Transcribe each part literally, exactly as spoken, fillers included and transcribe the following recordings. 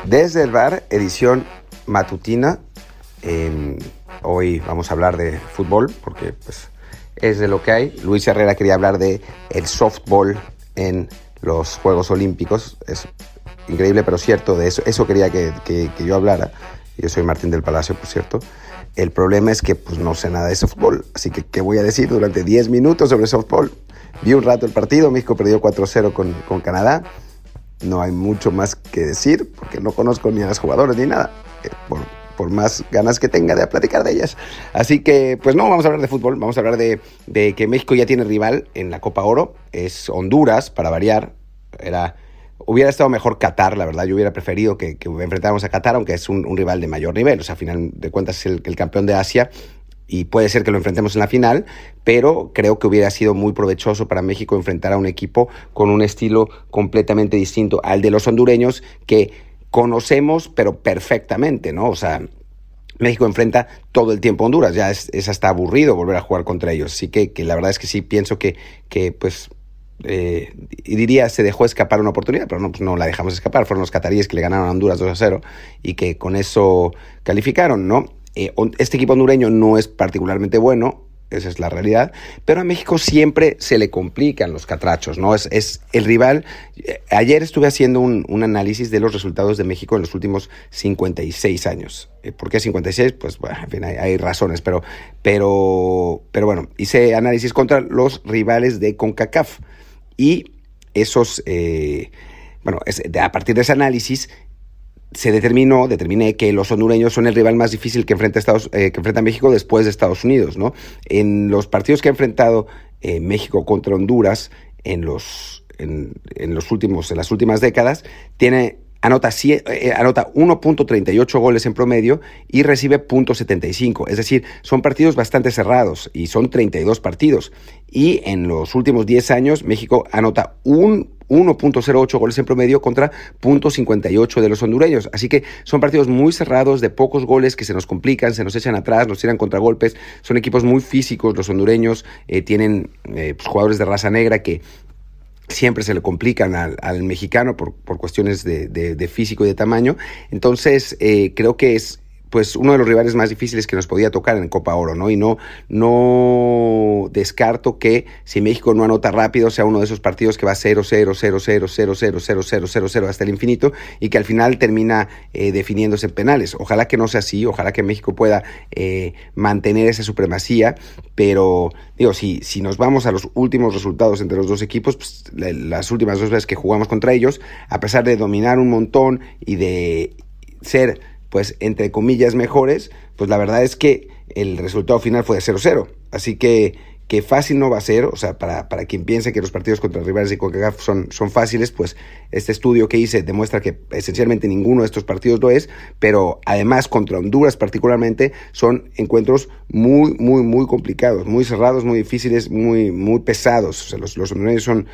Desde el bar, edición matutina. Eh, hoy vamos a hablar de fútbol porque pues, es de lo que hay. Luis Herrera quería hablar de el softball en los Juegos Olímpicos. Es increíble, pero cierto. De eso, eso quería que, que, que yo hablara. Yo soy Martín del Palacio, por cierto. El problema es que pues, no sé nada de softball. Así que, ¿qué voy a decir durante diez minutos sobre softball? Vi un rato el partido. México perdió cuatro cero con, con Canadá. No hay mucho más que decir porque no conozco ni a los jugadores ni nada, eh, por, por más ganas que tenga de platicar de ellas. Así que, pues no, vamos a hablar de fútbol, vamos a hablar de, de que México ya tiene rival en la Copa Oro, es Honduras, para variar. Era, hubiera estado mejor Qatar, la verdad, yo hubiera preferido que, que enfrentáramos a Qatar, aunque es un, un rival de mayor nivel, o sea, a final de cuentas es el, el campeón de Asia, y puede ser que lo enfrentemos en la final, pero creo que hubiera sido muy provechoso para México enfrentar a un equipo con un estilo completamente distinto al de los hondureños que conocemos, pero perfectamente, ¿no? O sea, México enfrenta todo el tiempo a Honduras, ya es, es hasta aburrido volver a jugar contra ellos, así que, que la verdad es que sí pienso que, que pues... Eh, y diría se dejó escapar una oportunidad, pero no, pues no la dejamos escapar. Fueron los cataríes que le ganaron a Honduras dos a cero y que con eso calificaron, ¿no? Eh, este equipo hondureño no es particularmente bueno, esa es la realidad, pero a México siempre se le complican los catrachos, ¿no? Es, es el rival. Eh, ayer estuve haciendo un, un análisis de los resultados de México en los últimos cincuenta y seis años. Eh, ¿Por qué cincuenta y seis? Pues, bueno, en fin, hay, hay razones, pero, pero, pero bueno, hice análisis contra los rivales de CONCACAF. Y esos, eh, bueno, es, de, a partir de ese análisis se determinó, determiné que los hondureños son el rival más difícil que enfrenta, Estados, eh, que enfrenta México después de Estados Unidos, ¿no? En los partidos que ha enfrentado eh, México contra Honduras en los, en, en los últimos, en las últimas décadas, tiene... Anota, eh, anota uno punto treinta y ocho goles en promedio y recibe punto setenta y cinco. Es decir, son partidos bastante cerrados y son treinta y dos partidos. Y en los últimos diez años, México anota un uno punto cero ocho goles en promedio contra punto cincuenta y ocho de los hondureños. Así que son partidos muy cerrados, de pocos goles que se nos complican, se nos echan atrás, nos tiran contragolpes. Son equipos muy físicos. Los hondureños eh, tienen eh, pues, jugadores de raza negra que siempre se le complican al, al mexicano por, por cuestiones de, de, de físico y de tamaño. Entonces, eh, creo que es pues uno de los rivales más difíciles que nos podía tocar en Copa Oro, ¿no? Y no, no descarto que si México no anota rápido sea uno de esos partidos que va cero cero, cero cero, cero cero, cero cero, cero cero hasta el infinito y que al final termina eh, definiéndose en penales. Ojalá que no sea así, ojalá que México pueda eh, mantener esa supremacía, pero digo, si, si nos vamos a los últimos resultados entre los dos equipos, pues, la, las últimas dos veces que jugamos contra ellos, a pesar de dominar un montón y de ser... pues entre comillas mejores, pues la verdad es que el resultado final fue de cero cero, así que, que fácil no va a ser, o sea, para, para quien piense que los partidos contra rivales de CONCACAF son, son fáciles, pues este estudio que hice demuestra que esencialmente ninguno de estos partidos lo es, pero además contra Honduras particularmente son encuentros muy, muy, muy complicados, muy cerrados, muy difíciles, muy, muy pesados, o sea, los, los hondureños son,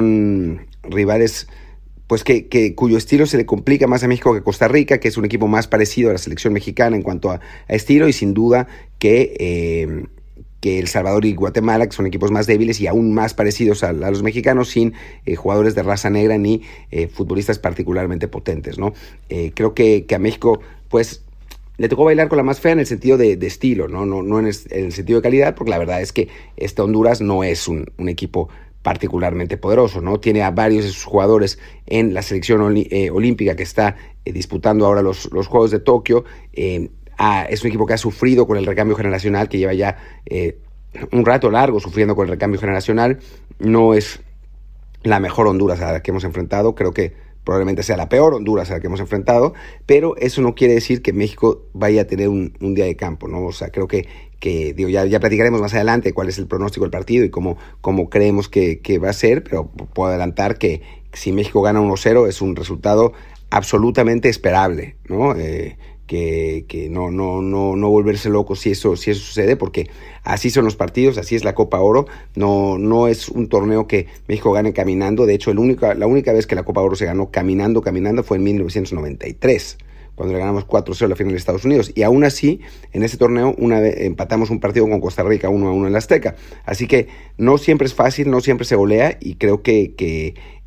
son rivales... pues que, que cuyo estilo se le complica más a México que a Costa Rica, que es un equipo más parecido a la selección mexicana en cuanto a, a estilo, y sin duda que, eh, que El Salvador y Guatemala, que son equipos más débiles y aún más parecidos a, a los mexicanos, sin eh, jugadores de raza negra ni eh, futbolistas particularmente potentes, ¿no? Eh, creo que, que a México, pues... le tocó bailar con la más fea en el sentido de, de estilo, ¿no? No, no en, el, en el sentido de calidad, porque la verdad es que este Honduras no es un, un equipo particularmente poderoso, ¿no? Tiene a varios de sus jugadores en la selección oli, eh, olímpica que está eh, disputando ahora los, los Juegos de Tokio. Eh, ah, es un equipo que ha sufrido con el recambio generacional, que lleva ya eh, un rato largo sufriendo con el recambio generacional. No es la mejor Honduras a la que hemos enfrentado, creo que probablemente sea la peor Honduras a la que hemos enfrentado, pero eso no quiere decir que México vaya a tener un, un día de campo, ¿no? O sea, creo que, que digo, ya, ya platicaremos más adelante cuál es el pronóstico del partido y cómo, cómo creemos que, que va a ser, pero puedo adelantar que si México gana uno cero es un resultado absolutamente esperable, ¿no? Eh, que, que no, no, no, no volverse loco si eso, si eso sucede, porque así son los partidos, así es la Copa Oro, no, no es un torneo que México gane caminando. De hecho, el única, la única vez que la Copa Oro se ganó caminando, caminando fue en mil novecientos noventa y tres, cuando le ganamos cuatro cero a la final de Estados Unidos, y aún así, en ese torneo, una vez empatamos un partido con Costa Rica uno a uno en la Azteca. Así que no siempre es fácil, no siempre se golea, y creo que, que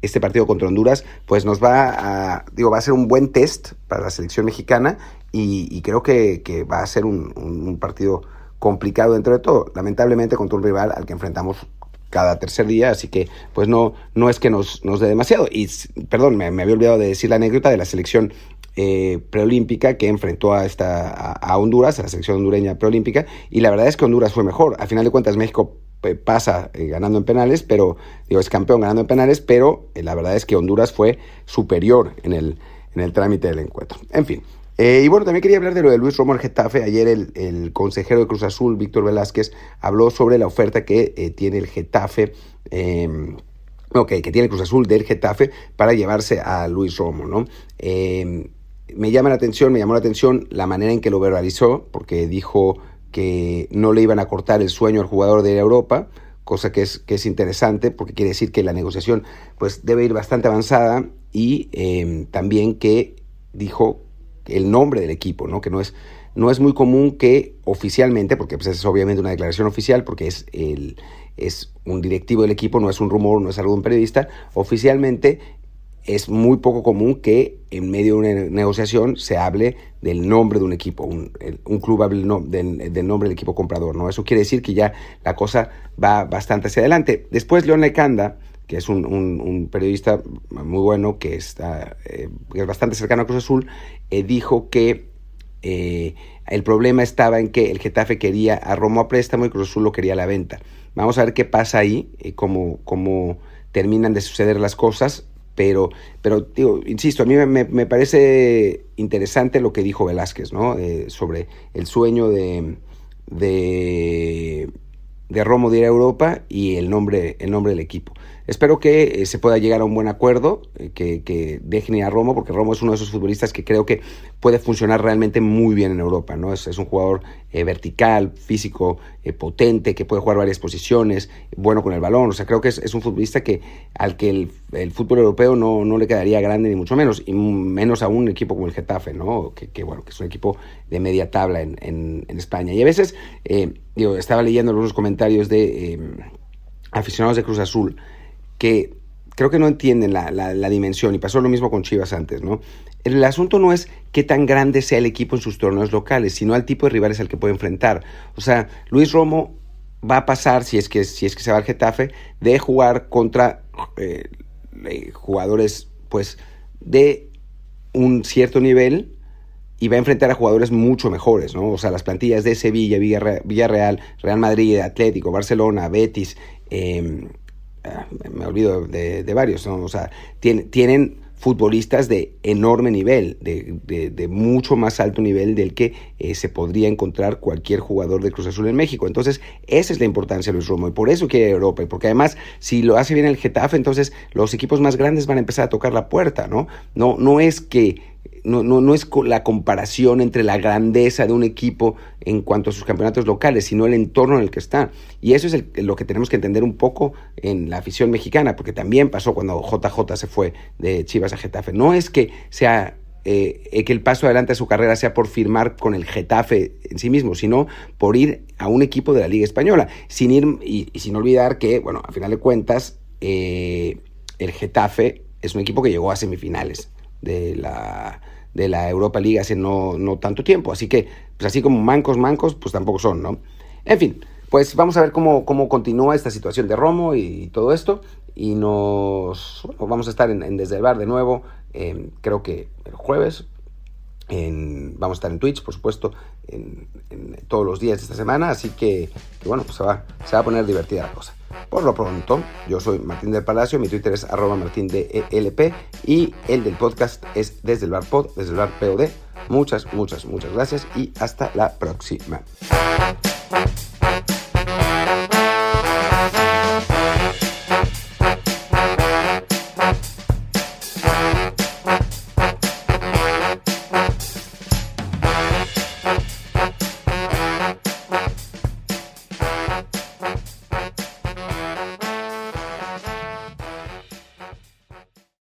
este partido contra Honduras, pues nos va a, digo, va a ser un buen test para la selección mexicana y, y creo que, que va a ser un, un, un partido complicado dentro de todo, lamentablemente contra un rival al que enfrentamos cada tercer día, así que pues no, no es que nos, nos dé demasiado. Y perdón, me, me había olvidado de decir la anécdota de la selección eh, preolímpica que enfrentó a, esta, a, a Honduras, a la selección hondureña preolímpica, y la verdad es que Honduras fue mejor. Al final de cuentas México eh, pasa eh, ganando en penales, pero digo, es campeón ganando en penales, pero eh, la verdad es que Honduras fue superior en el, en el trámite del encuentro. En fin. Eh, y bueno, también quería hablar de lo de Luis Romo al Getafe. Ayer el, el consejero de Cruz Azul, Víctor Velázquez, habló sobre la oferta que eh, tiene el Getafe, eh, no, que, que tiene el Cruz Azul del Getafe para llevarse a Luis Romo, ¿no? Eh, me llama la atención, me llamó la atención la manera en que lo verbalizó, porque dijo que no le iban a cortar el sueño al jugador de Europa, cosa que es, que es interesante, porque quiere decir que la negociación pues debe ir bastante avanzada, y eh, también que dijo el nombre del equipo, ¿no? Que no es, no es muy común que oficialmente, porque pues es obviamente una declaración oficial, porque es, el, es un directivo del equipo, no es un rumor, no es algo de un periodista, oficialmente es muy poco común que en medio de una negociación se hable del nombre de un equipo, un, un club hable no, del, del nombre del equipo comprador, ¿no? Eso quiere decir que ya la cosa va bastante hacia adelante. Después León Lecanda, que es un, un, un periodista muy bueno, que está eh, que es bastante cercano a Cruz Azul, eh, dijo que eh, el problema estaba en que el Getafe quería a Romo a préstamo y Cruz Azul lo quería a la venta. Vamos a ver qué pasa ahí, eh, cómo, cómo terminan de suceder las cosas, pero, pero digo, insisto, a mí me, me parece interesante lo que dijo Velázquez, ¿no? Eh, sobre el sueño de... de de Romo de ir a Europa y el nombre, el nombre del equipo. Espero que eh, se pueda llegar a un buen acuerdo, eh, que, que dejen ir a Romo, porque Romo es uno de esos futbolistas que creo que puede funcionar realmente muy bien en Europa, ¿no? Es, es un jugador eh, vertical, físico, eh, potente, que puede jugar varias posiciones, bueno con el balón. O sea, creo que es, es un futbolista que al que el, el fútbol europeo no, no le quedaría grande ni mucho menos, y menos a un equipo como el Getafe, ¿no? Que, que bueno, que es un equipo de media tabla en, en, en España. Y a veces, eh, digo, estaba leyendo algunos comentarios de eh, aficionados de Cruz Azul que creo que no entienden la, la, la dimensión, y pasó lo mismo con Chivas antes, ¿no? El asunto no es qué tan grande sea el equipo en sus torneos locales, sino al tipo de rivales al que puede enfrentar. O sea, Luis Romo va a pasar, si es que, si es que se va al Getafe, de jugar contra eh, jugadores pues de un cierto nivel, y va a enfrentar a jugadores mucho mejores, ¿no? O sea, las plantillas de Sevilla, Villarreal, Real Madrid, Atlético, Barcelona, Betis, eh, me olvido de, de varios, ¿no? O sea, tienen, tienen futbolistas de enorme nivel, de, de, de mucho más alto nivel del que eh, se podría encontrar cualquier jugador de Cruz Azul en México. Entonces, esa es la importancia de Luis Romo, y por eso quiere Europa, y porque además, si lo hace bien el Getafe, entonces los equipos más grandes van a empezar a tocar la puerta, ¿no? No, no es que No, no, no es la comparación entre la grandeza de un equipo en cuanto a sus campeonatos locales, sino el entorno en el que está. Y eso es el, lo que tenemos que entender un poco en la afición mexicana, porque también pasó cuando J J se fue de Chivas a Getafe. No es que sea eh, que el paso adelante de su carrera sea por firmar con el Getafe en sí mismo, sino por ir a un equipo de la Liga Española, sin ir y, y sin olvidar que, bueno, a final de cuentas, eh, el Getafe es un equipo que llegó a semifinales de la de la Europa League hace no, no tanto tiempo, así que, pues así como mancos, mancos, pues tampoco son, ¿no? En fin, pues vamos a ver cómo, cómo continúa esta situación de Romo y todo esto, y nos bueno, vamos a estar en, en Desde el Bar de nuevo, eh, creo que el jueves, en, vamos a estar en Twitch, por supuesto, en, en todos los días de esta semana, así que, que bueno, pues se va, se va a poner divertida la cosa. Por lo pronto, yo soy Martín del Palacio, mi Twitter es arroba martín de E L P, y el del podcast es Desde el Bar Pod, Desde el Bar P O D. Muchas, muchas, muchas gracias y hasta la próxima.